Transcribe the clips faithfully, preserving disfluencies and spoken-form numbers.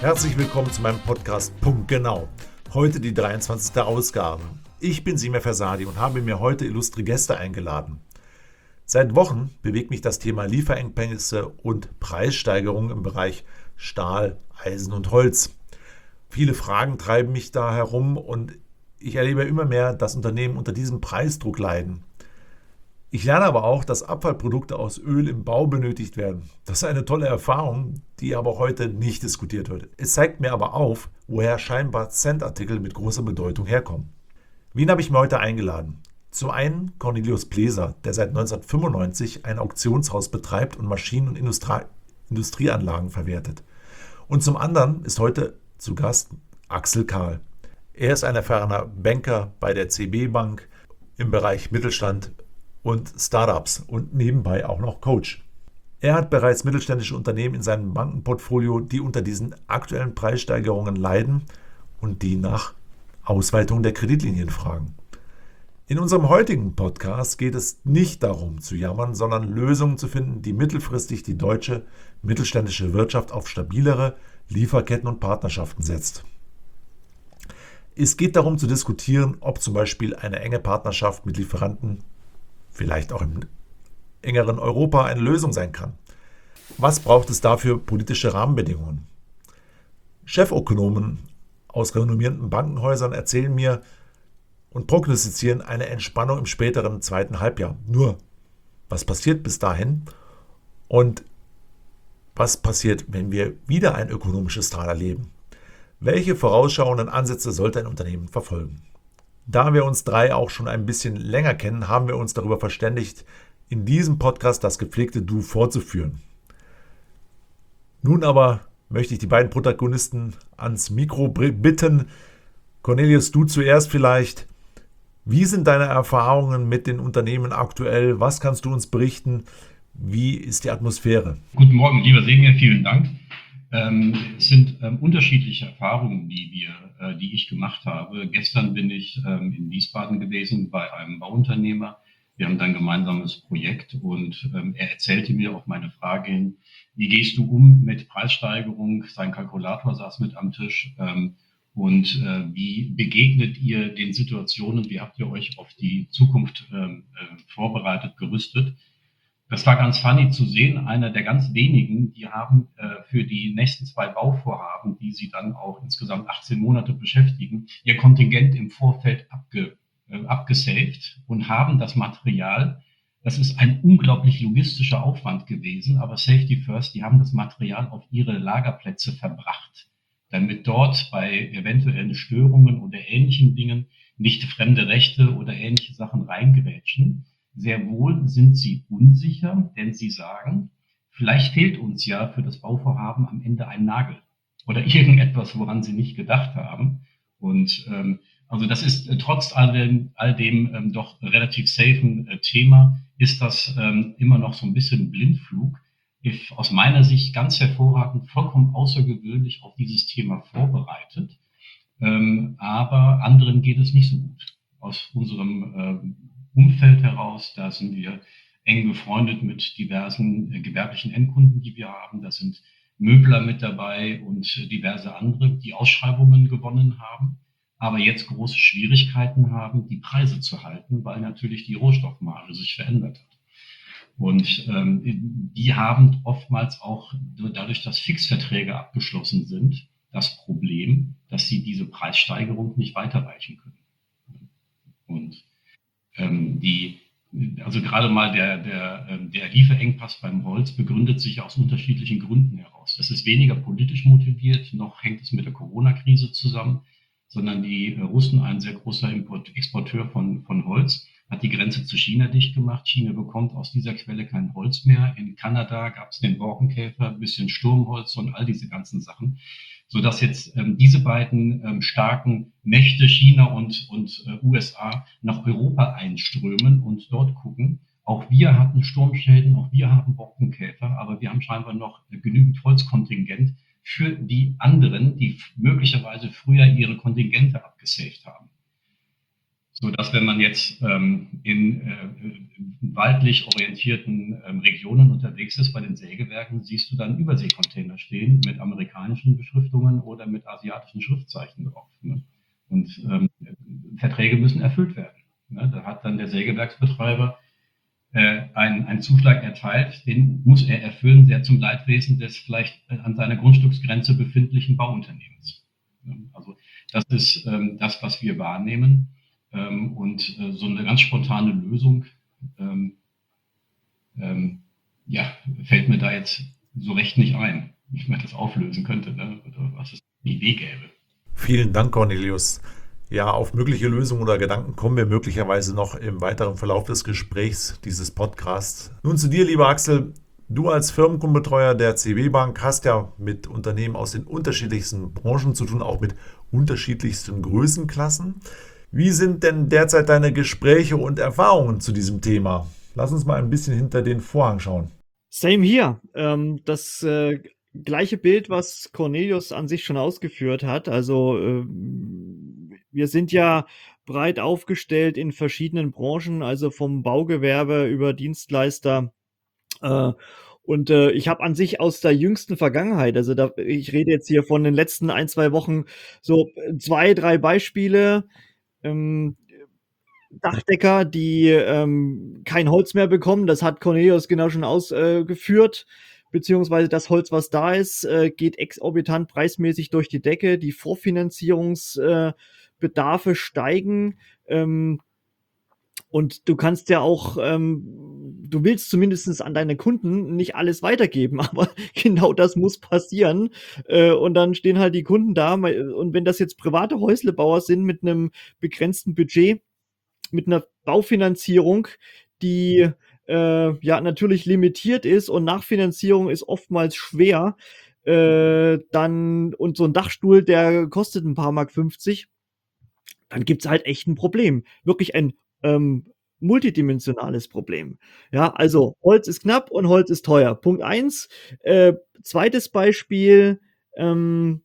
Herzlich willkommen zu meinem Podcast Punkt Genau. Heute die dreiundzwanzigste Ausgabe. Ich bin Simir Fersadi und habe mir heute illustre Gäste eingeladen. Seit Wochen bewegt mich das Thema Lieferengpässe und Preissteigerungen im Bereich Stahl, Eisen und Holz. Viele Fragen treiben mich da herum und ich erlebe immer mehr, dass Unternehmen unter diesem Preisdruck leiden. Ich lerne aber auch, dass Abfallprodukte aus Öl im Bau benötigt werden. Das ist eine tolle Erfahrung, die aber heute nicht diskutiert wird. Es zeigt mir aber auf, woher scheinbar Centartikel mit großer Bedeutung herkommen. Wen habe ich mir heute eingeladen? Zum einen Cornelius Pleser, der seit neunzehnhundertfünfundneunzig ein Auktionshaus betreibt und Maschinen- und Industrie- Industrieanlagen verwertet. Und zum anderen ist heute zu Gast Axel Kahl. Er ist ein erfahrener Banker bei der C B Bank im Bereich Mittelstand und Startups und nebenbei auch noch Coach. Er hat bereits mittelständische Unternehmen in seinem Bankenportfolio, die unter diesen aktuellen Preissteigerungen leiden und die nach Ausweitung der Kreditlinien fragen. In unserem heutigen Podcast geht es nicht darum zu jammern, sondern Lösungen zu finden, die mittelfristig die deutsche mittelständische Wirtschaft auf stabilere Lieferketten und Partnerschaften setzt. Es geht darum zu diskutieren, ob zum Beispiel eine enge Partnerschaft mit Lieferanten vielleicht auch im engeren Europa eine Lösung sein kann. Was braucht es dafür politische Rahmenbedingungen? Chefökonomen aus renommierten Bankenhäusern erzählen mir und prognostizieren eine Entspannung im späteren zweiten Halbjahr. Nur, was passiert bis dahin und was passiert, wenn wir wieder ein ökonomisches Tal erleben? Welche vorausschauenden Ansätze sollte ein Unternehmen verfolgen? Da wir uns drei auch schon ein bisschen länger kennen, haben wir uns darüber verständigt, in diesem Podcast das gepflegte Du fortzuführen. Nun aber möchte ich die beiden Protagonisten ans Mikro bitten. Cornelius, du zuerst vielleicht. Wie sind deine Erfahrungen mit den Unternehmen aktuell? Was kannst du uns berichten? Wie ist die Atmosphäre? Guten Morgen, lieber Semir, vielen Dank. Ähm, es sind ähm, unterschiedliche Erfahrungen, die wir, äh, die ich gemacht habe. Gestern bin ich ähm, in Wiesbaden gewesen bei einem Bauunternehmer. Wir haben dann ein gemeinsames Projekt und ähm, er erzählte mir auf meine Frage hin, wie gehst du um mit Preissteigerung? Sein Kalkulator saß mit am Tisch. Ähm, und äh, wie begegnet ihr den Situationen? Wie habt ihr euch auf die Zukunft ähm, äh, vorbereitet, gerüstet? Das war ganz funny zu sehen. Einer der ganz wenigen, die haben äh, für die nächsten zwei Bauvorhaben, die sie dann auch insgesamt achtzehn Monate beschäftigen, ihr Kontingent im Vorfeld abge, äh, abgesaved und haben das Material. Das ist ein unglaublich logistischer Aufwand gewesen, aber Safety First, die haben das Material auf ihre Lagerplätze verbracht, damit dort bei eventuellen Störungen oder ähnlichen Dingen nicht fremde Rechte oder ähnliche Sachen reingerätschen. Sehr wohl sind sie unsicher, denn sie sagen, vielleicht fehlt uns ja für das Bauvorhaben am Ende ein Nagel oder irgendetwas, woran sie nicht gedacht haben. Und ähm, also das ist äh, trotz all dem, all dem ähm, doch relativ safen äh, Thema, ist das ähm, immer noch so ein bisschen Blindflug. Ich, aus meiner Sicht ganz hervorragend, vollkommen außergewöhnlich auf dieses Thema vorbereitet. Ähm, aber anderen geht es nicht so gut. Aus unserem ähm, Umfeld heraus, da sind wir eng befreundet mit diversen äh, gewerblichen Endkunden, die wir haben. Da sind Möbler mit dabei und äh, diverse andere, die Ausschreibungen gewonnen haben, aber jetzt große Schwierigkeiten haben, die Preise zu halten, weil natürlich die Rohstoffmarge sich verändert hat. Und ähm, die haben oftmals auch dadurch, dass Fixverträge abgeschlossen sind, das Problem, dass sie diese Preissteigerung nicht weiterreichen können. Und ähm, die, also gerade mal der, der, der Lieferengpass beim Holz begründet sich aus unterschiedlichen Gründen heraus. Das ist weniger politisch motiviert, noch hängt es mit der Corona-Krise zusammen, sondern die Russen, ein sehr großer Import, Exporteur von, von Holz, hat die Grenze zu China dicht gemacht. China bekommt aus dieser Quelle kein Holz mehr. In Kanada gab es den Borkenkäfer, ein bisschen Sturmholz und all diese ganzen Sachen, sodass jetzt ähm, diese beiden ähm, starken Mächte, China und, und äh, U S A, nach Europa einströmen und dort gucken. Auch wir hatten Sturmschäden, auch wir haben Borkenkäfer, aber wir haben scheinbar noch äh, genügend Holzkontingent für die anderen, die möglicherweise früher ihre Kontingente abgesaved haben. sodass, wenn man jetzt ähm, in äh, waldlich orientierten ähm, Regionen unterwegs ist, bei den Sägewerken, siehst du dann Überseekontainer stehen mit amerikanischen Beschriftungen oder mit asiatischen Schriftzeichen drauf. Ne? Und ähm, Verträge müssen erfüllt werden. Ne? Da hat dann der Sägewerksbetreiber äh, einen, einen Zuschlag erteilt, den muss er erfüllen, sehr zum Leidwesen des vielleicht an seiner Grundstücksgrenze befindlichen Bauunternehmens. Ne? Also das ist ähm, das, was wir wahrnehmen. Ähm, und äh, so eine ganz spontane Lösung, ähm, ähm, ja, fällt mir da jetzt so recht nicht ein, wie man das auflösen könnte, ne? Oder was es eine Idee gäbe. Vielen Dank, Cornelius. Ja, auf mögliche Lösungen oder Gedanken kommen wir möglicherweise noch im weiteren Verlauf des Gesprächs dieses Podcasts. Nun zu dir, lieber Axel. Du als Firmenkundenbetreuer der C W Bank hast ja mit Unternehmen aus den unterschiedlichsten Branchen zu tun, auch mit unterschiedlichsten Größenklassen. Wie sind denn derzeit deine Gespräche und Erfahrungen zu diesem Thema? Lass uns mal ein bisschen hinter den Vorhang schauen. Same hier. Ähm, das äh, gleiche Bild, was Cornelius an sich schon ausgeführt hat. Also ähm, wir sind ja breit aufgestellt in verschiedenen Branchen, also vom Baugewerbe über Dienstleister. Äh, und äh, ich habe an sich aus der jüngsten Vergangenheit, also da, ich rede jetzt hier von den letzten ein, zwei Wochen, so äh, zwei, drei Beispiele. Ähm, Dachdecker, die ähm, kein Holz mehr bekommen. Das hat Cornelius genau schon ausgeführt. Äh, beziehungsweise das Holz, was da ist, äh, geht exorbitant preismäßig durch die Decke. Die Vorfinanzierungsbedarfe äh, steigen. Ähm, und du kannst ja auch, ähm, du willst zumindest an deine Kunden nicht alles weitergeben, aber genau das muss passieren. Äh, und dann stehen halt die Kunden da. Und wenn das jetzt private Häuslebauer sind mit einem begrenzten Budget, mit einer Baufinanzierung, die äh, ja natürlich limitiert ist und Nachfinanzierung ist oftmals schwer, äh, dann und so ein Dachstuhl, der kostet ein paar Mark fünfzig, dann gibt's halt echt ein Problem. Wirklich ein ähm, multidimensionales Problem. Ja, also Holz ist knapp und Holz ist teuer. Punkt eins. Äh, zweites Beispiel, ähm,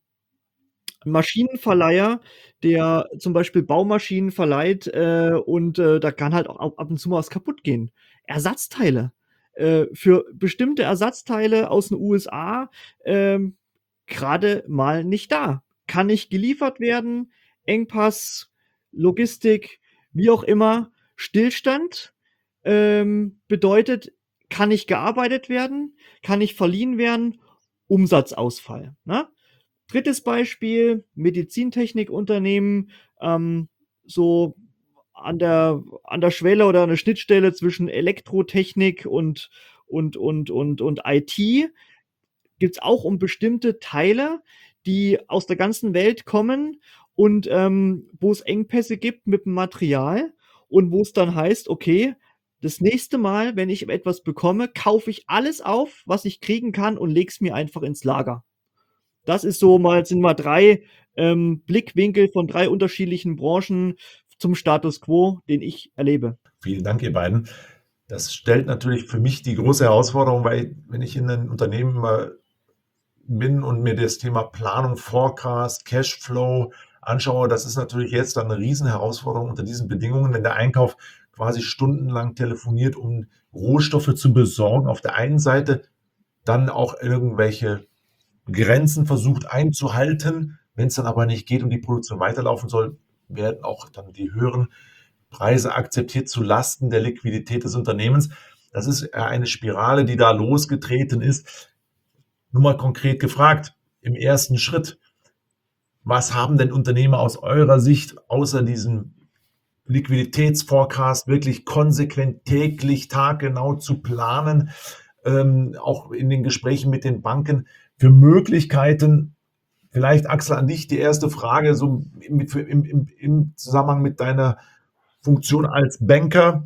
Maschinenverleiher, der zum Beispiel Baumaschinen verleiht, äh, und äh, da kann halt auch ab und zu mal was kaputt gehen. Ersatzteile. Äh, für bestimmte Ersatzteile aus den U S A ähm, gerade mal nicht da. Kann nicht geliefert werden, Engpass, Logistik, wie auch immer, Stillstand ähm, bedeutet, kann nicht gearbeitet werden, kann nicht verliehen werden, Umsatzausfall. Ne? Drittes Beispiel, Medizintechnikunternehmen, ähm, so an der, an der Schwelle oder an der Schnittstelle zwischen Elektrotechnik und, und, und, und, und I T gibt es auch um bestimmte Teile, die aus der ganzen Welt kommen und ähm, wo es Engpässe gibt mit dem Material und wo es dann heißt, okay, das nächste Mal, wenn ich etwas bekomme, kaufe ich alles auf, was ich kriegen kann und lege es mir einfach ins Lager. Das ist so mal, sind mal drei ähm, Blickwinkel von drei unterschiedlichen Branchen zum Status quo, den ich erlebe. Vielen Dank, ihr beiden. Das stellt natürlich für mich die große Herausforderung, weil wenn ich in einem Unternehmen äh, bin und mir das Thema Planung, Forecast, Cashflow anschaue, das ist natürlich jetzt dann eine riesen Herausforderung unter diesen Bedingungen, wenn der Einkauf quasi stundenlang telefoniert, um Rohstoffe zu besorgen. Auf der einen Seite dann auch irgendwelche Grenzen versucht einzuhalten. Wenn es dann aber nicht geht und die Produktion weiterlaufen soll, werden auch dann die höheren Preise akzeptiert zu Lasten der Liquidität des Unternehmens. Das ist eine Spirale, die da losgetreten ist. Nur mal konkret gefragt, im ersten Schritt, was haben denn Unternehmer aus eurer Sicht außer diesem Liquiditätsforecast wirklich konsequent täglich, taggenau zu planen, ähm, auch in den Gesprächen mit den Banken, für Möglichkeiten? Vielleicht, Axel, an dich die erste Frage, so im, im, im Zusammenhang mit deiner Funktion als Banker.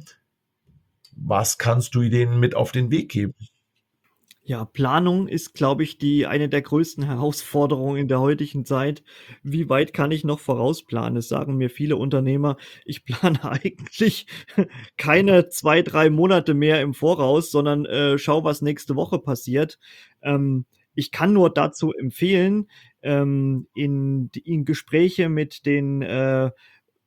Was kannst du denen mit auf den Weg geben? Ja, Planung ist, glaube ich, die eine der größten Herausforderungen in der heutigen Zeit. Wie weit kann ich noch vorausplanen? Es sagen mir viele Unternehmer, ich plane eigentlich keine zwei, drei Monate mehr im Voraus, sondern äh, schau, was nächste Woche passiert. Ähm, ich kann nur dazu empfehlen, ähm, in, in Gespräche mit den äh,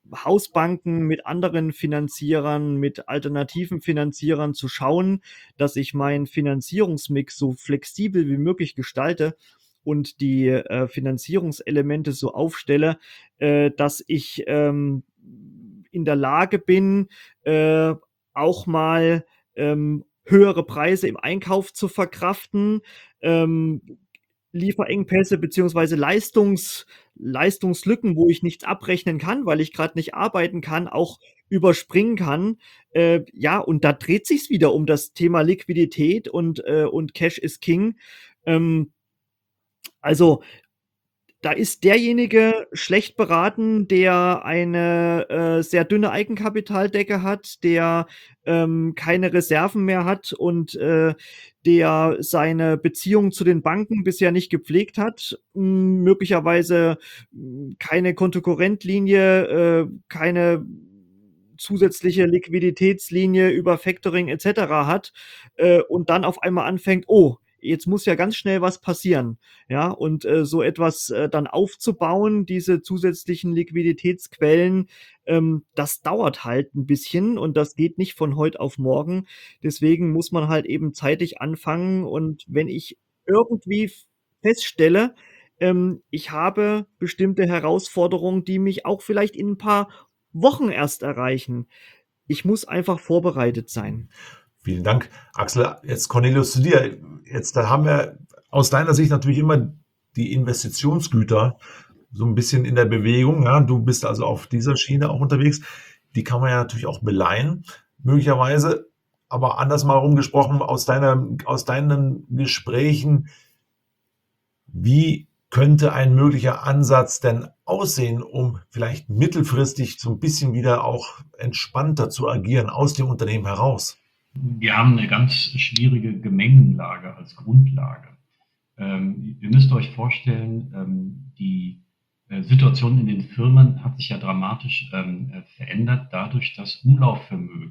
Hausbanken, mit anderen Finanzierern, mit alternativen Finanzierern zu schauen, dass ich meinen Finanzierungsmix so flexibel wie möglich gestalte und die, äh, Finanzierungselemente so aufstelle, äh, dass ich, ähm, in der Lage bin, äh, auch mal, ähm, höhere Preise im Einkauf zu verkraften, ähm, Lieferengpässe beziehungsweise Leistungs Leistungslücken, wo ich nichts abrechnen kann, weil ich grad nicht arbeiten kann, auch überspringen kann. Äh, ja, und da dreht sich's wieder um das Thema Liquidität und, äh und Cash is King. Ähm also, da ist derjenige schlecht beraten, der eine, äh, sehr dünne Eigenkapitaldecke hat, der, ähm, keine Reserven mehr hat und, äh, der seine Beziehung zu den Banken bisher nicht gepflegt hat, hm, möglicherweise, hm, keine Kontokorrentlinie, äh, keine zusätzliche Liquiditätslinie über Factoring et cetera hat, äh, und dann auf einmal anfängt: „Oh, jetzt muss ja ganz schnell was passieren." Ja, und, äh, so etwas, äh, dann aufzubauen, diese zusätzlichen Liquiditätsquellen, ähm, das dauert halt 'n bisschen und das geht nicht von heut auf morgen. Deswegen muss man halt eben zeitig anfangen und wenn ich irgendwie f feststelle, ähm, ich habe bestimmte Herausforderungen, die mich auch vielleicht in 'n paar Wochen erst erreichen. Ich muss einfach vorbereitet sein. Vielen Dank, Axel. Jetzt Cornelius zu dir. Jetzt, da haben wir aus deiner Sicht natürlich immer die Investitionsgüter so ein bisschen in der Bewegung, ja? Du bist also auf dieser Schiene auch unterwegs. Die kann man ja natürlich auch beleihen, möglicherweise. Aber anders mal rumgesprochen, aus deiner aus deinen Gesprächen, wie könnte ein möglicher Ansatz denn aussehen, um vielleicht mittelfristig so ein bisschen wieder auch entspannter zu agieren aus dem Unternehmen heraus? Wir haben eine ganz schwierige Gemengenlage als Grundlage. Ähm, ihr müsst euch vorstellen, ähm, die äh, Situation in den Firmen hat sich ja dramatisch ähm, äh, verändert, dadurch, dass Umlaufvermögen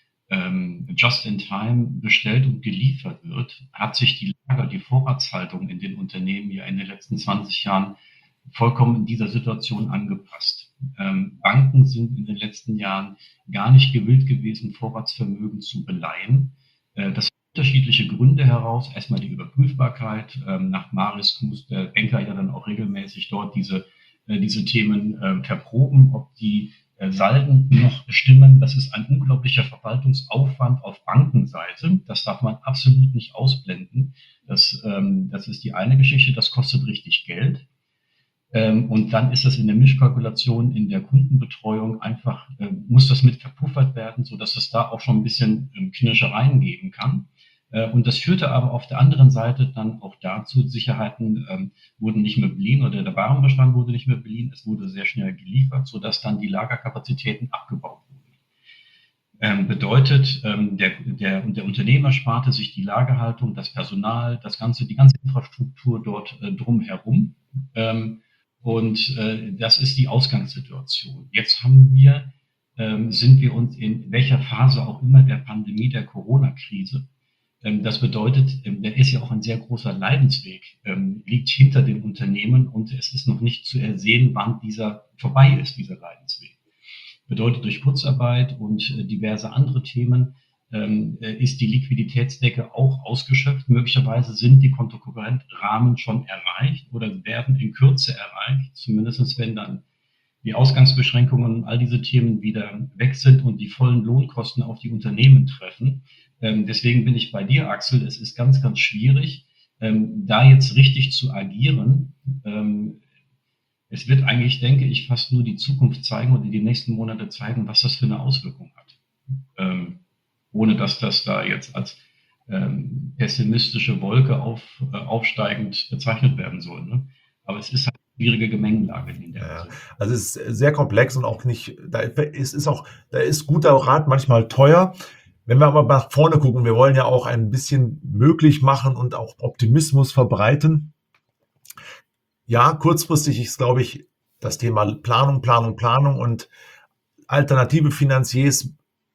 ähm, just in time bestellt und geliefert wird, hat sich die Lager, die Vorratshaltung in den Unternehmen ja in den letzten zwanzig Jahren vollkommen in dieser Situation angepasst. Ähm, Banken sind in den letzten Jahren gar nicht gewillt gewesen, Vorratsvermögen zu beleihen. Äh, das hat unterschiedliche Gründe heraus. Erstmal die Überprüfbarkeit. Ähm, nach Maris muss der Banker ja dann auch regelmäßig dort diese, äh, diese Themen äh, verproben, ob die äh, Salden noch stimmen. Das ist ein unglaublicher Verwaltungsaufwand auf Bankenseite. Das darf man absolut nicht ausblenden. Das, ähm, das ist die eine Geschichte. Das kostet richtig Geld. Ähm, und dann ist das in der Mischkalkulation, in der Kundenbetreuung einfach, äh, muss das mit verpuffert werden, so dass es da auch schon ein bisschen ähm, Knirschereien geben kann. Äh, und das führte aber auf der anderen Seite dann auch dazu, Sicherheiten ähm, wurden nicht mehr beliehen oder der Warenbestand wurde nicht mehr beliehen, es wurde sehr schnell geliefert, so dass dann die Lagerkapazitäten abgebaut wurden. Ähm, bedeutet, ähm, der, der, der Unternehmer sparte sich die Lagerhaltung, das Personal, das ganze, die ganze Infrastruktur dort äh, drumherum. Ähm, Und äh, das ist die Ausgangssituation. Jetzt haben wir, ähm, sind wir uns in welcher Phase auch immer der Pandemie, der Corona-Krise. Ähm, das bedeutet, ähm, da ist ja auch ein sehr großer Leidensweg, ähm, liegt hinter den Unternehmen und es ist noch nicht zu ersehen, wann dieser vorbei ist, dieser Leidensweg. Bedeutet, durch Kurzarbeit und äh, diverse andere Themen ähm, ist die Liquiditätsdecke auch ausgeschöpft. Möglicherweise sind die Kontokorrentrahmen schon erreicht oder werden in Kürze erreicht, zumindest wenn dann die Ausgangsbeschränkungen und all diese Themen wieder weg sind und die vollen Lohnkosten auf die Unternehmen treffen. Ähm, deswegen bin ich bei dir, Axel. Es ist ganz, ganz schwierig, ähm, da jetzt richtig zu agieren. Ähm, es wird eigentlich, denke ich, fast nur die Zukunft zeigen oder die nächsten Monate zeigen, was das für eine Auswirkung hat. Ähm, ohne dass das da jetzt als ähm, pessimistische Wolke auf, äh, aufsteigend bezeichnet werden soll. Ne? Aber es ist halt eine schwierige Gemengelage in der Ja, Hinsicht. also es ist sehr komplex und auch nicht, da ist, ist auch, da ist guter Rat manchmal teuer. Wenn wir aber nach vorne gucken, wir wollen ja auch ein bisschen möglich machen und auch Optimismus verbreiten. Ja, kurzfristig ist, glaube ich, das Thema Planung, Planung, Planung und alternative Finanziers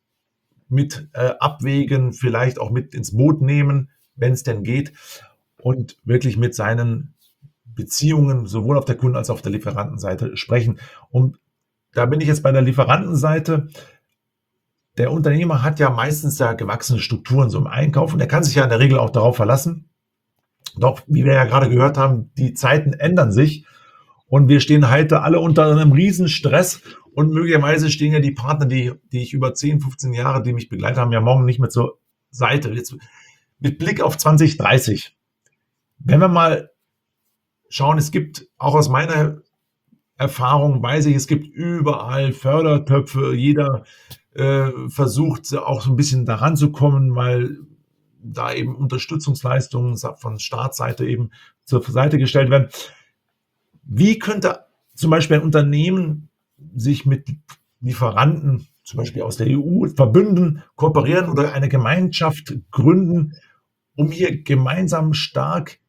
mit äh, abwägen, vielleicht auch mit ins Boot nehmen, wenn es denn geht, und wirklich mit seinen Beziehungen sowohl auf der Kunden- als auch auf der Lieferantenseite sprechen, um da bin ich jetzt bei der Lieferantenseite. Der Unternehmer hat ja meistens ja gewachsene Strukturen so im Einkauf und er kann sich ja in der Regel auch darauf verlassen. Doch, wie wir ja gerade gehört haben, die Zeiten ändern sich und wir stehen heute alle unter einem riesen Stress und möglicherweise stehen ja die Partner, die, die ich über zehn, fünfzehn Jahre, die mich begleitet haben, ja morgen nicht mehr zur Seite. Jetzt mit Blick auf zwanzig dreißig. Wenn wir mal schauen, es gibt auch aus meiner Erfahrung, weiß ich, es gibt überall Fördertöpfe, jeder äh, versucht auch so ein bisschen daran zu kommen, weil da eben Unterstützungsleistungen von Staatsseite eben zur Seite gestellt werden. Wie könnte zum Beispiel ein Unternehmen sich mit Lieferanten, zum Beispiel aus der E U, verbünden, kooperieren oder eine Gemeinschaft gründen, um hier gemeinsam stark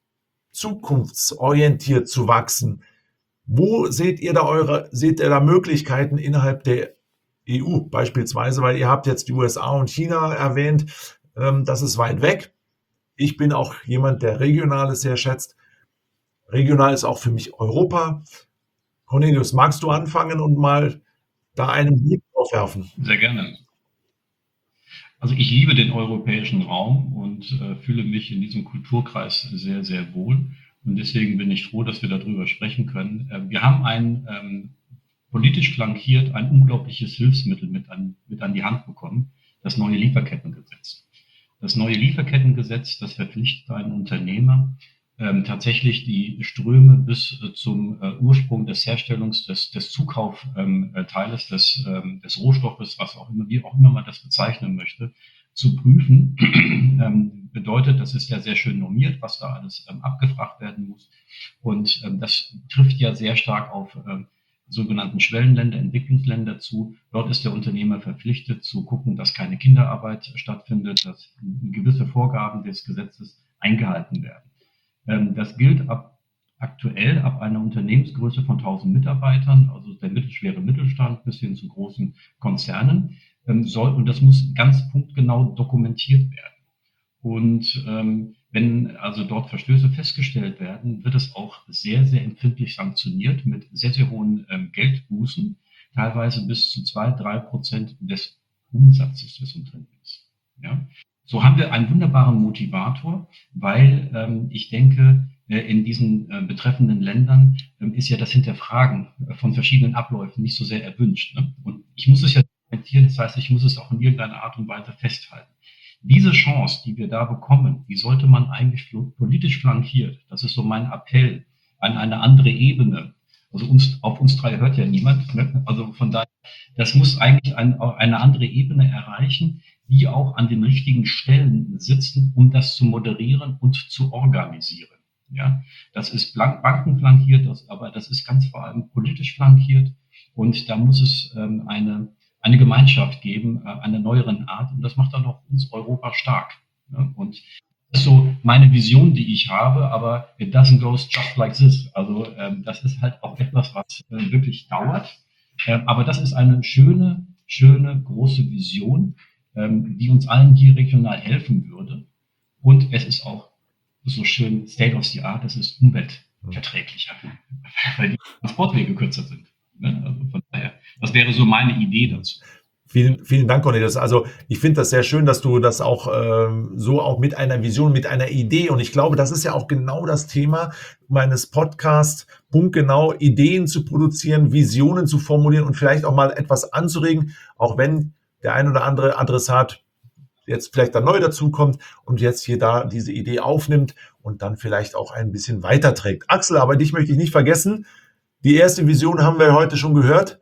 zukunftsorientiert zu wachsen? Wo seht ihr da eure, seht ihr da Möglichkeiten innerhalb der E U beispielsweise, weil ihr habt jetzt die U S A und China erwähnt, ähm, das ist weit weg. Ich bin auch jemand, der Regionales sehr schätzt. Regional ist auch für mich Europa. Cornelius, magst du anfangen und mal da einen Blick drauf werfen? Sehr gerne. Also ich liebe den europäischen Raum und äh, fühle mich in diesem Kulturkreis sehr, sehr wohl. Und deswegen bin ich froh, dass wir darüber sprechen können. Äh, wir haben ein ähm, politisch flankiert ein unglaubliches Hilfsmittel mit an, mit an die Hand bekommen, das neue Lieferkettengesetz. Das neue Lieferkettengesetz, das verpflichtet einen Unternehmer, ähm, tatsächlich die Ströme bis äh, zum äh, Ursprung des Herstellungs, des, des Zukaufteils, ähm, des, ähm, des Rohstoffes, was auch immer, wie auch immer man das bezeichnen möchte, zu prüfen. ähm, bedeutet, das ist ja sehr schön normiert, was da alles ähm, abgefragt werden muss. Und ähm, das trifft ja sehr stark auf ähm, sogenannten Schwellenländer, Entwicklungsländer zu. Dort ist der Unternehmer verpflichtet zu gucken, dass keine Kinderarbeit stattfindet, dass gewisse Vorgaben des Gesetzes eingehalten werden. Ähm, das gilt ab aktuell ab einer Unternehmensgröße von tausend Mitarbeitern, also der mittelschwere Mittelstand bis hin zu großen Konzernen, ähm, soll, und das muss ganz punktgenau dokumentiert werden. Und ähm, wenn also dort Verstöße festgestellt werden, wird es auch sehr, sehr empfindlich sanktioniert mit sehr, sehr hohen ähm, Geldbußen, teilweise bis zu zwei, drei Prozent des Umsatzes des Unternehmens. Ja? So haben wir einen wunderbaren Motivator, weil ähm, ich denke, äh, in diesen äh, betreffenden Ländern ähm, ist ja das Hinterfragen äh, von verschiedenen Abläufen nicht so sehr erwünscht. Ne? Und ich muss es ja dokumentieren, das heißt, ich muss es auch in irgendeiner Art und Weise festhalten. Diese Chance, die wir da bekommen, die sollte man eigentlich politisch flankiert, das ist so mein Appell, an eine andere Ebene. Also uns, auf uns drei hört ja niemand, ne? Also von daher, das muss eigentlich ein, eine andere Ebene erreichen, die auch an den richtigen Stellen sitzen, um das zu moderieren und zu organisieren. Ja, das ist bankenflankiert, das, aber das ist ganz vor allem politisch flankiert und da muss es ähm, eine eine Gemeinschaft geben, äh, einer neueren Art. Und das macht dann auch uns Europa stark. Ne? Und das ist so meine Vision, die ich habe, aber it doesn't go just like this. Also ähm, das ist halt auch etwas, was äh, wirklich dauert. Ähm, aber das ist eine schöne, schöne, große Vision, ähm, die uns allen hier regional helfen würde. Und es ist auch so schön State of the Art, es ist umweltverträglicher, weil die Transportwege kürzer sind. Also von daher, das wäre so meine Idee dazu. Vielen, vielen Dank, Cornelius. Also ich finde das sehr schön, dass du das auch ähm, so auch mit einer Vision, mit einer Idee, und ich glaube, das ist ja auch genau das Thema meines Podcasts, punktgenau Ideen zu produzieren, Visionen zu formulieren und vielleicht auch mal etwas anzuregen, auch wenn der ein oder andere Adressat jetzt vielleicht dann neu dazukommt und jetzt hier da diese Idee aufnimmt und dann vielleicht auch ein bisschen weiterträgt. Axel, aber dich möchte ich nicht vergessen. Die erste Vision haben wir heute schon gehört.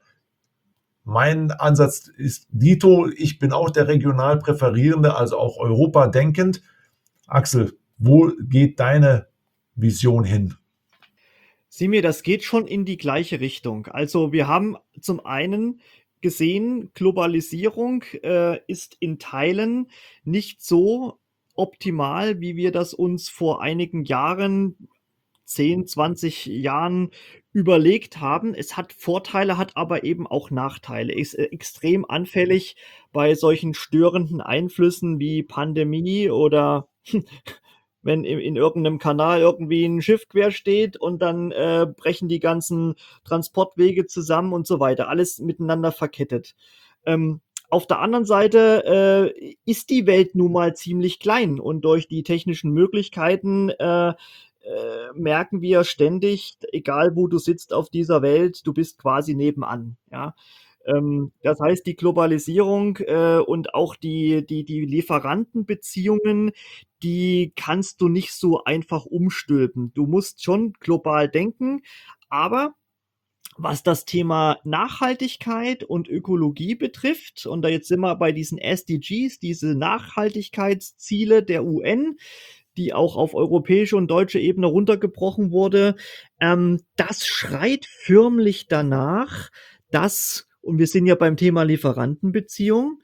Mein Ansatz ist Dito. Ich bin auch der regional Präferierende, also auch Europa denkend. Axel, wo geht deine Vision hin? Sieh mir, das geht schon in die gleiche Richtung. Also wir haben zum einen gesehen, Globalisierung äh, ist in Teilen nicht so optimal, wie wir das uns vor einigen Jahren, zehn, zwanzig Jahren überlegt haben. Es hat Vorteile, hat aber eben auch Nachteile. Ist äh, extrem anfällig bei solchen störenden Einflüssen wie Pandemie oder wenn in in irgend 'nem Kanal irgendwie 'n Schiff quer steht und dann, äh, brechen die ganzen Transportwege zusammen und so weiter. Alles miteinander verkettet. Ähm, auf der anderen Seite, äh, ist die Welt nun mal ziemlich klein und durch die technischen Möglichkeiten, äh, äh, merken wir ständig, egal wo du sitzt auf dieser Welt, du bist quasi nebenan, ja? Ähm, das heißt, die Globalisierung, äh, und auch die die die Lieferantenbeziehungen, die kannst du nicht so einfach umstülpen. Du musst schon global denken, aber was das Thema Nachhaltigkeit und Ökologie betrifft, und da jetzt sind wir bei diesen S D Gs, diese Nachhaltigkeitsziele der U N, die auch auf europäische und deutsche Ebene runtergebrochen wurde, ähm, das schreit förmlich danach, dass und wir sind ja beim Thema Lieferantenbeziehung,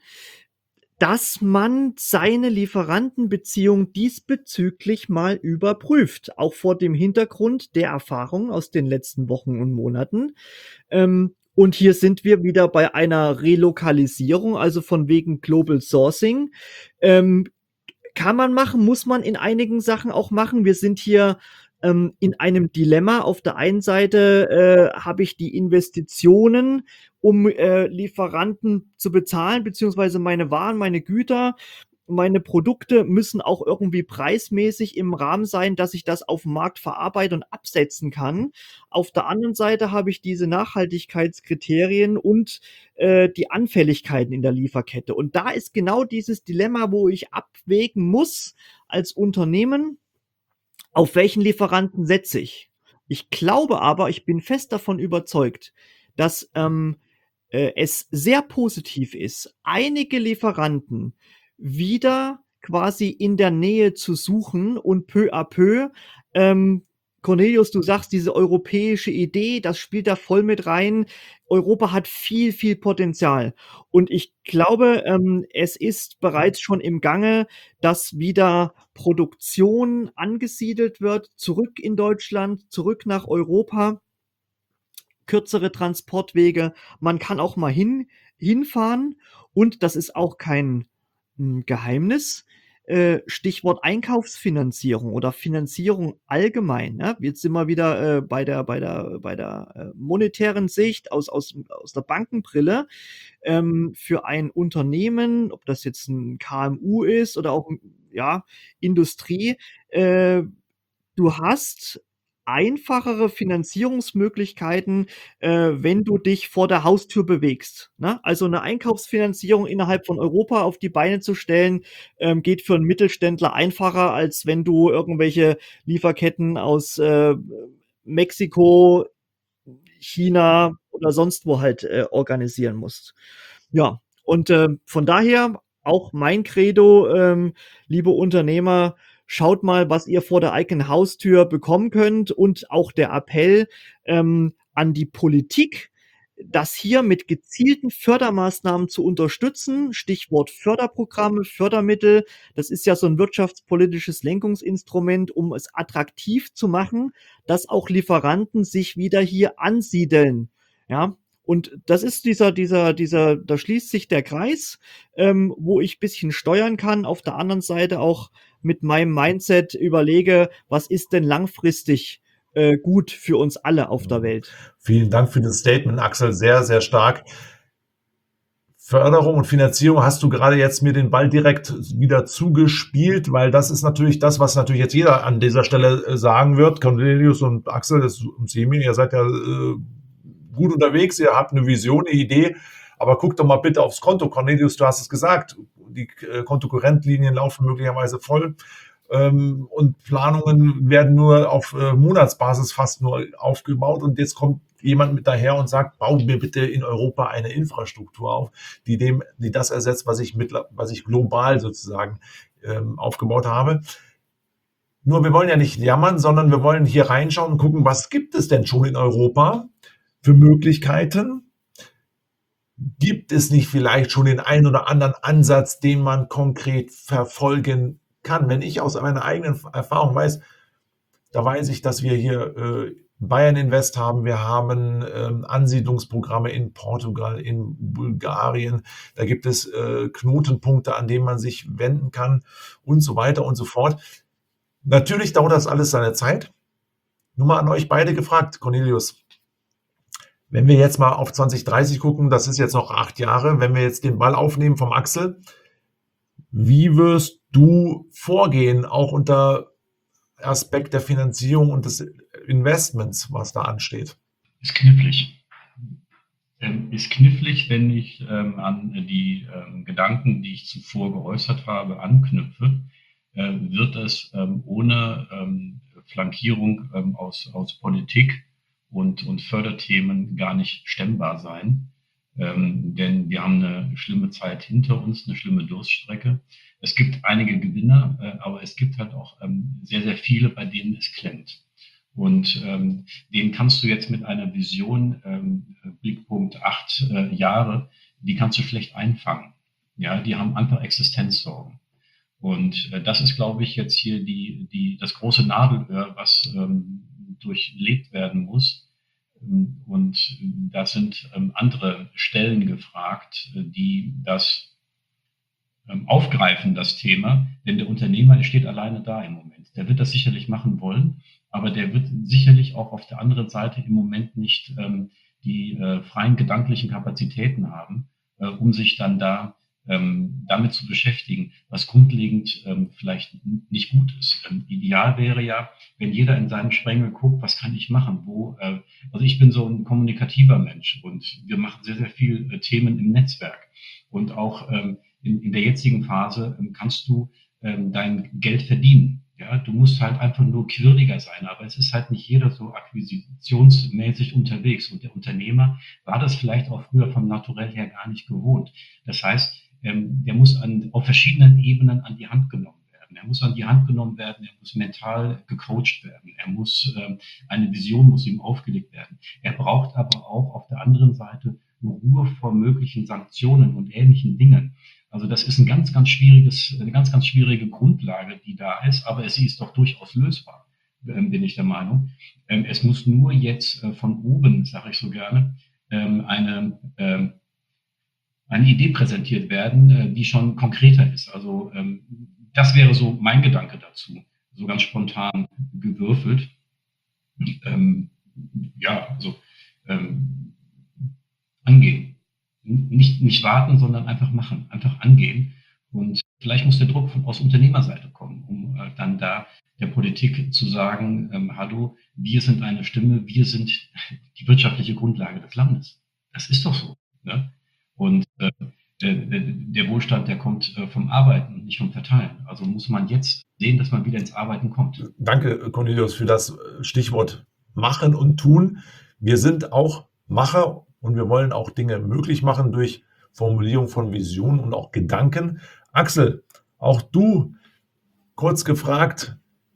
dass man seine Lieferantenbeziehung diesbezüglich mal überprüft, auch vor dem Hintergrund der Erfahrung aus den letzten Wochen und Monaten. Ähm, und hier sind wir wieder bei einer Relokalisierung, also von wegen Global Sourcing. Ähm, kann man machen, muss man in einigen Sachen auch machen. Wir sind hier, ähm, in einem Dilemma. Auf der einen Seite, äh, habe ich die Investitionen, um, äh, Lieferanten zu bezahlen, beziehungsweise meine Waren, meine Güter, meine Produkte müssen auch irgendwie preismäßig im Rahmen sein, dass ich das aufm Markt verarbeite und absetzen kann. Auf der anderen Seite habe ich diese Nachhaltigkeitskriterien und, äh, die Anfälligkeiten in der Lieferkette. Und da ist genau dieses Dilemma, wo ich abwägen muss als Unternehmen, auf welchen Lieferanten setze ich? Ich glaube aber, ich bin fest davon überzeugt, dass, ähm, äh, es sehr positiv ist, einige Lieferanten wieder quasi in der Nähe zu suchen und peu à peu ähm, Cornelius, du sagst, diese europäische Idee, das spielt da voll mit rein. Europa hat viel, viel Potenzial. Und ich glaube, ähm, es ist bereits schon im Gange, dass wieder Produktion angesiedelt wird, zurück in Deutschland, zurück nach Europa. Kürzere Transportwege. Man kann auch mal hin hinfahren und das ist auch kein, hm, Geheimnis, äh, Stichwort Einkaufsfinanzierung oder Finanzierung allgemein, ne? Jetzt sind wir wieder, äh, bei der bei der bei der, äh, monetären Sicht aus aus aus der Bankenbrille. Ähm, für ein Unternehmen, ob das jetzt 'n K M U ist oder auch 'n ja, Industrie, äh, du hast einfachere Finanzierungsmöglichkeiten, äh, wenn du dich vor der Haustür bewegst, ne? Also 'ne Einkaufsfinanzierung innerhalb von Europa auf die Beine zu stellen, ähm, geht für 'n Mittelständler einfacher, als wenn du irgendwelche Lieferketten aus, äh, Mexiko, China oder sonst wo halt, äh, organisieren musst. Ja, und, ähm, von daher auch mein Credo, ähm, liebe Unternehmer, schaut mal, was ihr vor der eigenen Haustür bekommen könnt und auch der Appell, ähm, an die Politik, das hier mit gezielten Fördermaßnahmen zu unterstützen. Stichwort Förderprogramme, Fördermittel. Das ist ja so 'n wirtschaftspolitisches Lenkungsinstrument, um es attraktiv zu machen, dass auch Lieferanten sich wieder hier ansiedeln, ja? Und das ist dieser dieser dieser da schließt sich der Kreis, ähm, wo ich bisschen steuern kann. Auf der anderen Seite auch mit meinem Mindset überlege: „Was ist denn langfristig, äh, gut für uns alle auf der Welt?“ Vielen Dank für das Statement, Axel, sehr, sehr stark. Förderung und Finanzierung hast du gerade jetzt mir den Ball direkt wieder zugespielt, weil das ist natürlich das, was natürlich jetzt jeder an dieser Stelle äh, sagen wird. Cornelius und Axel, das und Semir, ihr seid ja äh, gut unterwegs, ihr habt eine Vision, eine Idee, aber guckt doch mal bitte aufs Konto. Cornelius, du hast es gesagt, die äh, Kontokorrentlinien laufen möglicherweise voll. Ähm, und Planungen werden nur auf äh, Monatsbasis fast nur aufgebaut und jetzt kommt jemand mit daher und sagt, bau mir bitte in Europa eine Infrastruktur auf, die dem, die das ersetzt, was ich mit, was ich global sozusagen ähm, aufgebaut habe. Nur wir wollen ja nicht jammern, sondern wir wollen hier reinschauen und gucken, was gibt es denn schon in Europa für Möglichkeiten? Gibt es nicht vielleicht schon den einen oder anderen Ansatz, den man konkret verfolgen kann? Wenn ich aus meiner eigenen Erfahrung weiß, da weiß ich, dass wir hier äh, Bayern Invest haben, wir haben ähm, Ansiedlungsprogramme in Portugal, in Bulgarien, da gibt es äh, Knotenpunkte, an denen man sich wenden kann und so weiter und so fort. Natürlich dauert das alles seine Zeit. Nur mal an euch beide gefragt, Cornelius. Wenn wir jetzt mal auf zwanzig dreißig gucken, das ist jetzt noch acht Jahre, wenn wir jetzt den Ball aufnehmen vom Axel, wie wirst du vorgehen, auch unter Aspekt der Finanzierung und des Investments, was da ansteht? Ist knifflig. Ähm, ist knifflig, wenn ich ähm, an die ähm, Gedanken, die ich zuvor geäußert habe, anknüpfe, äh, wird es ähm, ohne ähm, Flankierung ähm, aus, aus Politik und, und Förderthemen gar nicht stemmbar sein. Ähm, denn wir haben eine schlimme Zeit hinter uns, eine schlimme Durststrecke. Es gibt einige Gewinner, äh, aber es gibt halt auch ähm, sehr, sehr viele, bei denen es klemmt. Und ähm, den kannst du jetzt mit einer Vision, ähm, Blickpunkt acht äh, Jahre, die kannst du schlecht einfangen. Ja, die haben einfach Existenzsorgen. Und äh, das ist, glaube ich, jetzt hier die, die, das große Nadelöhr, was ähm, durchlebt werden muss. Ähm, Und da sind ähm, andere Stellen gefragt, äh, die das ähm, aufgreifen, das Thema. Denn der Unternehmer steht alleine da im Moment. Der wird das sicherlich machen wollen, aber der wird sicherlich auch auf der anderen Seite im Moment nicht ähm, die äh, freien gedanklichen Kapazitäten haben, äh, um sich dann da ähm, damit zu beschäftigen, was grundlegend ähm, vielleicht nicht gut ist. Ähm, ideal wäre ja, wenn jeder in seinem Sprengel guckt, was kann ich machen, wo, äh, also ich bin so ein kommunikativer Mensch und wir machen sehr, sehr viel äh, Themen im Netzwerk und auch ähm, in, in der jetzigen Phase ähm, kannst du ähm, dein Geld verdienen. Ja, du musst halt einfach nur quirliger sein, aber es ist halt nicht jeder so akquisitionsmäßig unterwegs und der Unternehmer war das vielleicht auch früher vom Naturell her gar nicht gewohnt. Das heißt, ähm, der muss an, auf verschiedenen Ebenen an die Hand genommen werden. Er muss an die Hand genommen werden, er muss mental gecoacht werden, er muss, ähm, eine Vision muss ihm aufgelegt werden. Er braucht aber auch auf der anderen Seite Ruhe vor möglichen Sanktionen und ähnlichen Dingen. Also das ist ein ganz, ganz schwieriges, eine ganz, ganz schwierige Grundlage, die da ist, aber sie ist doch durchaus lösbar, ähm, bin ich der Meinung. Ähm, es muss nur jetzt äh, von oben, sage ich so gerne, ähm, eine, ähm, eine Idee präsentiert werden, äh, die schon konkreter ist. Also ähm, das wäre so mein Gedanke dazu, so ganz spontan gewürfelt. Ähm, ja, also ähm, angehen. Nicht, nicht warten, sondern einfach machen, einfach angehen. Und vielleicht muss der Druck von, aus Unternehmerseite kommen, um äh, dann da der Politik zu sagen, ähm, hallo, wir sind eine Stimme, wir sind die wirtschaftliche Grundlage des Landes. Das ist doch so. Ne? Und äh, der, der Wohlstand, der kommt äh, vom Arbeiten, nicht vom Verteilen. Also muss man jetzt sehen, dass man wieder ins Arbeiten kommt. Danke, Cornelius, für das Stichwort machen und tun. Wir sind auch Macher und wir wollen auch Dinge möglich machen durch Formulierung von Visionen und auch Gedanken. Axel, auch du, kurz gefragt,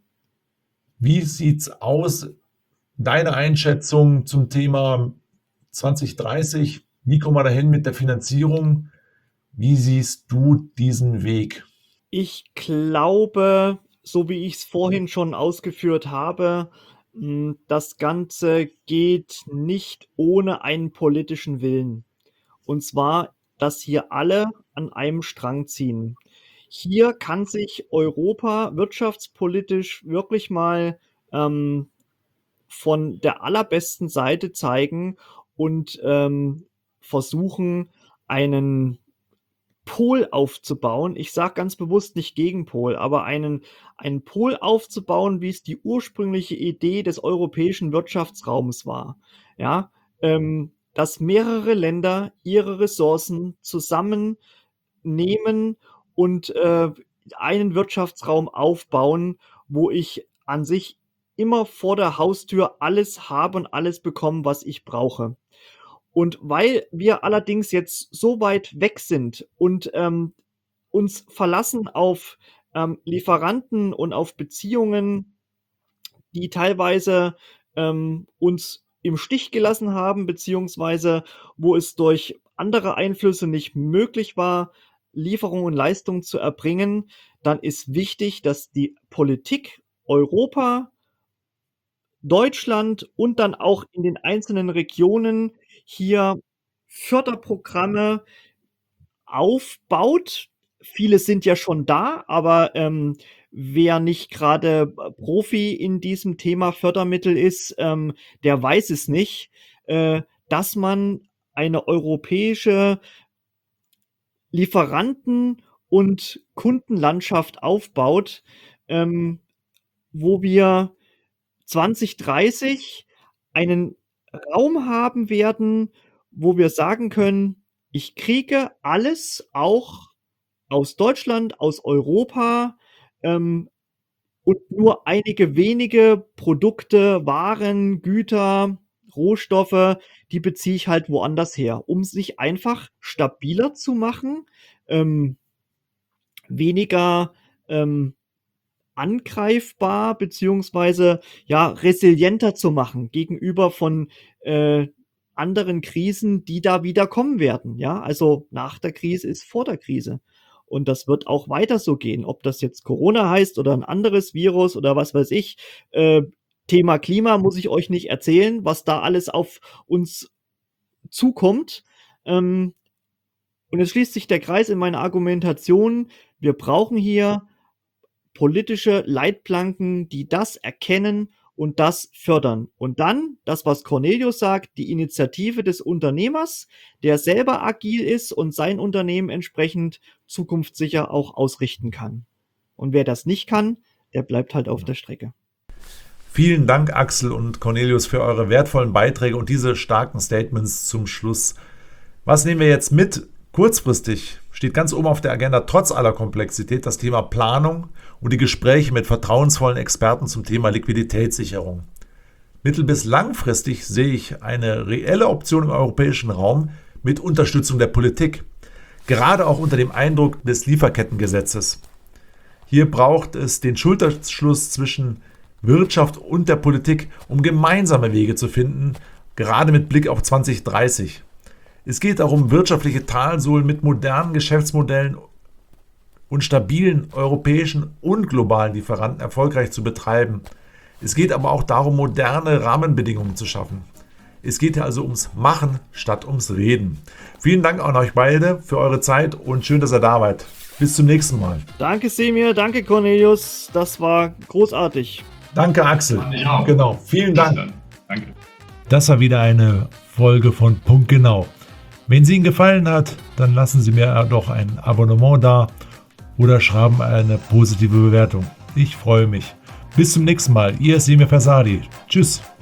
wie sieht's aus? Deine Einschätzung zum Thema zwanzig dreißig? Wie kommen wir dahin mit der Finanzierung? Wie siehst du diesen Weg? Ich glaube, so wie ich es vorhin schon ausgeführt habe, hm, das Ganze geht nicht ohne einen politischen Willen. Und zwar, dass hier alle an einem Strang ziehen. Hier kann sich Europa wirtschaftspolitisch wirklich mal, ähm, von der allerbesten Seite zeigen und, ähm, versuchen, einen Pol aufzubauen. Ich sage ganz bewusst nicht Gegenpol, aber einen einen Pol aufzubauen, wie es die ursprüngliche Idee des europäischen Wirtschaftsraums war, ja? Ähm, dass mehrere Länder ihre Ressourcen zusammennehmen und, äh, einen Wirtschaftsraum aufbauen, wo ich an sich immer vor der Haustür alles habe und alles bekomme, was ich brauche. Und weil wir allerdings jetzt so weit weg sind und, ähm, uns verlassen auf, ähm, Lieferanten und auf Beziehungen, die teilweise, ähm, uns im Stich gelassen haben, beziehungsweise wo es durch andere Einflüsse nicht möglich war, Lieferung und Leistung zu erbringen, dann ist wichtig, dass die Politik Europa, Deutschland und dann auch in den einzelnen Regionen hier Förderprogramme aufbaut. Viele sind ja schon da, aber, ähm, wer nicht gerade äh, Profi in diesem Thema Fördermittel ist, ähm, der weiß es nicht, äh, dass man eine europäische Lieferanten- und Kundenlandschaft aufbaut, ähm, wo wir zwanzig dreißig einen Raum haben werden, wo wir sagen können: „Ich kriege alles auch aus Deutschland, aus Europa, ähm, und nur einige wenige Produkte, Waren, Güter, Rohstoffe, die beziehe ich halt woanders her“, um sich einfach stabiler zu machen, ähm, weniger, ähm, angreifbar beziehungsweise, ja, resilienter zu machen gegenüber von, äh, anderen Krisen, die da wieder kommen werden, ja? Also, nach der Krise ist vor der Krise. Und das wird auch weiter so gehen, ob das jetzt Corona heißt oder 'n anderes Virus oder was weiß ich. Äh, Thema Klima muss ich euch nicht erzählen, was da alles auf uns zukommt. Ähm, und es schließt sich der Kreis in meiner Argumentation. Wir brauchen hier politische Leitplanken, die das erkennen und das fördern. Und dann, das, was Cornelius sagt, die Initiative des Unternehmers, der selber agil ist und sein Unternehmen entsprechend zukunftssicher auch ausrichten kann. Und wer das nicht kann, der bleibt halt auf der Strecke. Vielen Dank, Axel und Cornelius, für eure wertvollen Beiträge und diese starken Statements zum Schluss. Was nehmen wir jetzt mit? Kurzfristig steht ganz oben auf der Agenda trotz aller Komplexität das Thema Planung und die Gespräche mit vertrauensvollen Experten zum Thema Liquiditätssicherung. Mittel- bis langfristig sehe ich eine reelle Option im europäischen Raum mit Unterstützung der Politik, gerade auch unter dem Eindruck des Lieferkettengesetzes. Hier braucht es den Schulterschluss zwischen Wirtschaft und der Politik, um gemeinsame Wege zu finden, gerade mit Blick auf zwanzig dreißig. Es geht darum, wirtschaftliche Talsohlen mit modernen Geschäftsmodellen und stabilen europäischen und globalen Lieferanten erfolgreich zu betreiben. Es geht aber auch darum, moderne Rahmenbedingungen zu schaffen. Es geht also ums Machen statt ums Reden. Vielen Dank an euch beide für eure Zeit und schön, dass ihr da wart. Bis zum nächsten Mal. Danke, Semir. Danke, Cornelius. Das war großartig. Danke, Axel. Ich auch. Genau. Vielen Dank. Danke. Das war wieder eine Folge von Punkt Genau. Wenn sie Ihnen gefallen hat, dann lassen Sie mir doch ein Abonnement da oder schreiben eine positive Bewertung. Ich freue mich. Bis zum nächsten Mal. Ihr Semir Fersadi. Tschüss.